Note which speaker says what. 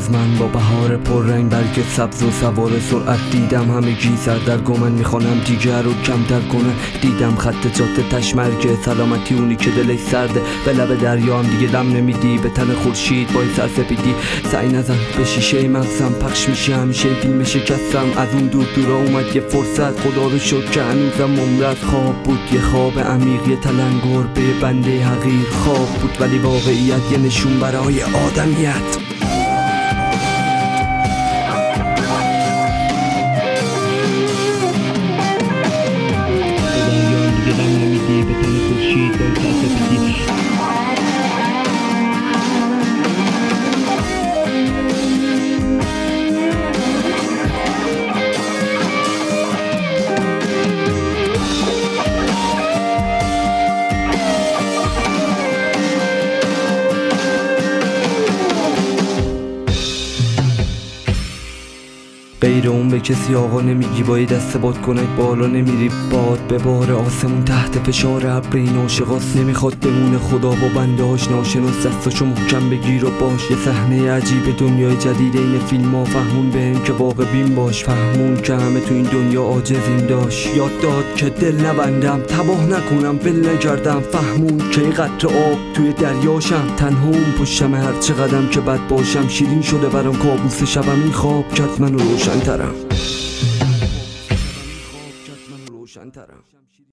Speaker 1: از من با بهار پررنگ، برگ سبز و سوار سرعت. دیدم همگی سردرگمن، میخوانم دیگر رو کمتر کنن. دیدم خط جاده تشمرگ سلامتی، اونی که دلش سرده به لب دریا هم دیگه دم نمیدی. به تن خورشید با سرسپیدی سعی نزن به شیشه مغزم، پخش میشه همیشه فیلم شکستم. از اون دور دورا اومد یه فرصت، خدا رو شکر که هنوزم عمرت. خواب بود یه خواب عمیق، یه تلنگر به بنده حقیر. خواب بود ولی واقعیت یه نشون برای آدمیت. به تن خورشید با سرسپیدی غیر اون به کسی آقا نمیگی، با یه دست باد کنک بالا نمیری. باد به بار آسمون تحت فشار ابر، این عاشقاست نمیخواد بمونه. خدا با بنده هاش ناشناس، دستاشو محکم بگیر و باش. یه صحنه عجیب دنیای جدید این فیلم ها، فهمون بهم که واقع بین باش. فهمون که همه تو این دنیا عاجزیم، داشت یاد داد که دل نبندم، تباه نکنم، ول نگردم. فهمون که یه قطره آب توی دریاشم، تنها اون پشتم هر چه قدم که بد باشم. شیرین شده برام کابوس شبم، این خواب کرد منو روشن‌ترم.